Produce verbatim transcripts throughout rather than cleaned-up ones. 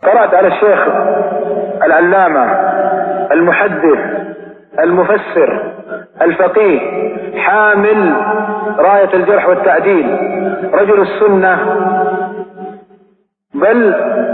قرأت على الشيخ العلامة المحدث المفسر الفقيه حامل راية الجرح والتعديل رجل السنة، بل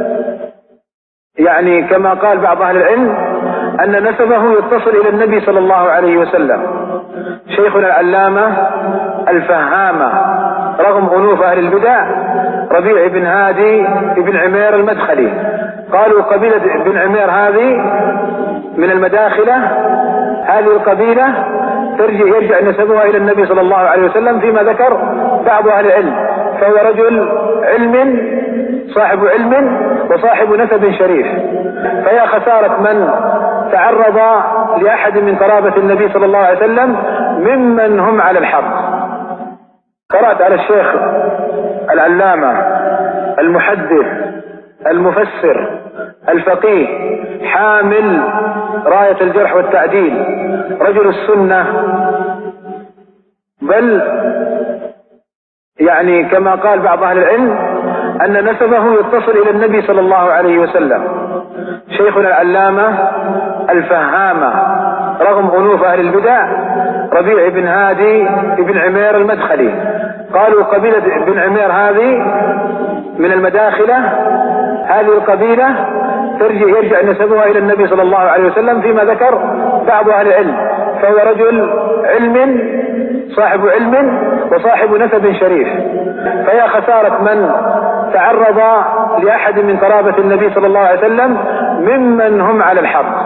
يعني كما قال بعض أهل العلم أن نسبه يتصل إلى النبي صلى الله عليه وسلم، شيخنا العلامة الفهامة رغم أنوف أهل البدع، ربيع بن هادي بن عمير المدخلي. قالوا قبيلة بن عمير هذه من المداخلة، هذه القبيلة ترجع يرجع نسبها إلى النبي صلى الله عليه وسلم فيما ذكر بعض أهل العلم، فهو رجل علم صاحب علم وصاحب نسب شريف. فيا خسارة من تعرض لأحد من قرابة النبي صلى الله عليه وسلم ممن هم على الحق. قرأت على الشيخ العلامة المحدث المفسر الفقيه حامل راية الجرح والتعديل رجل السنة، بل يعني كما قال بعض أهل العلم أن نسبه يتصل إلى النبي صلى الله عليه وسلم، شيخنا العلامة الفهامة رغم أنوف أهل البدع، ربيع بن هادي بن عمير المدخلي. قالوا قبيلة بن عمير هذه من المداخلة، هذه القبيلة ترجع يرجع نسبها إلى النبي صلى الله عليه وسلم فيما ذكر بعض أهل العلم، فهو رجل علم صاحب علم وصاحب نسب شريف. فيا خسارة من تعرض لأحد من قرابة النبي صلى الله عليه وسلم ممن هم على الحق.